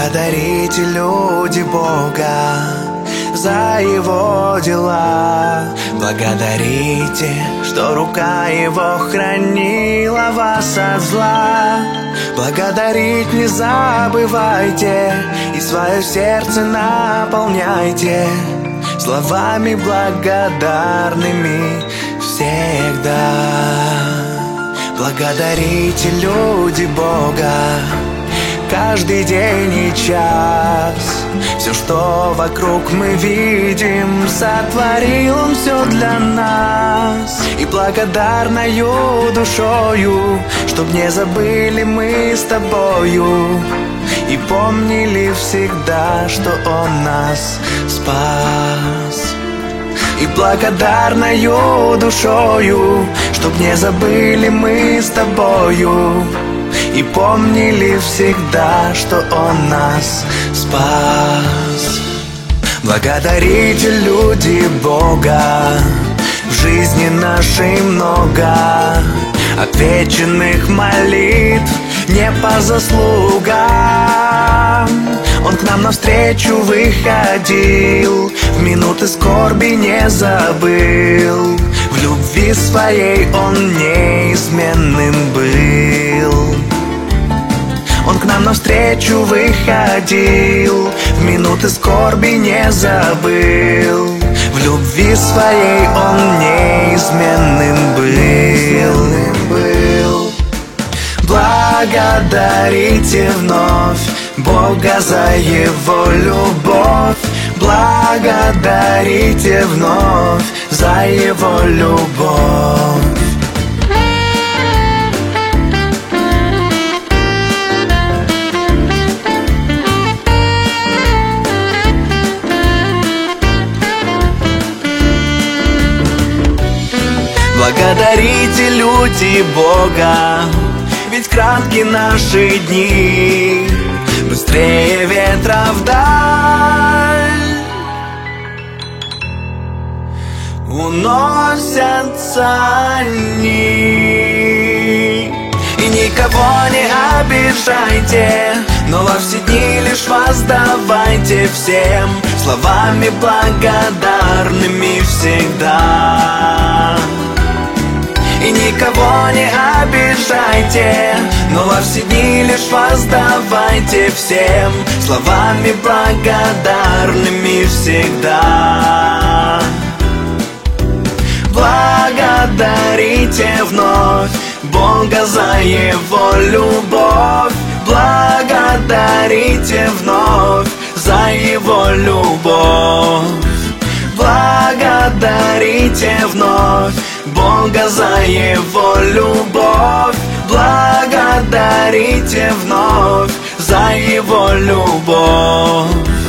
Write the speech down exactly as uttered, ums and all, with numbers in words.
Благодарите, люди, Бога за Его дела. Благодарите, что рука Его хранила вас от зла. Благодарить не забывайте и свое сердце наполняйте словами благодарными всегда. Благодарите, люди, Бога каждый день и час. Все, что вокруг мы видим, сотворил Он все для нас. И благодарною душою, чтоб не забыли мы с тобою и помнили всегда, что Он нас спас. И благодарною душою, чтоб не забыли мы с тобою и помнили всегда, что Он нас спас. Благодарите, люди, Бога, в жизни нашей много отвеченных молитв не по заслугам. Он к нам навстречу выходил, в минуты скорби не забыл. В любви своей Он неизменным был. Он к нам навстречу выходил, в минуты скорби не забыл. В любви своей Он неизменным был. Благодарите вновь Бога за Его любовь. Благодарите вновь за Его любовь. Благодарите, люди, Бога, ведь кратки наши дни, быстрее ветра вдаль уносятся они. И никого не обижайте, но во все дни лишь воздавайте всем словами благодарными всегда. И никого не обижайте, но во все дни лишь воздавайте всем словами благодарными всегда. Благодарите вновь Бога за Его любовь. Благодарите вновь за Его любовь. Благодарите вновь Бога за Его любовь. Благодарите вновь за Его любовь.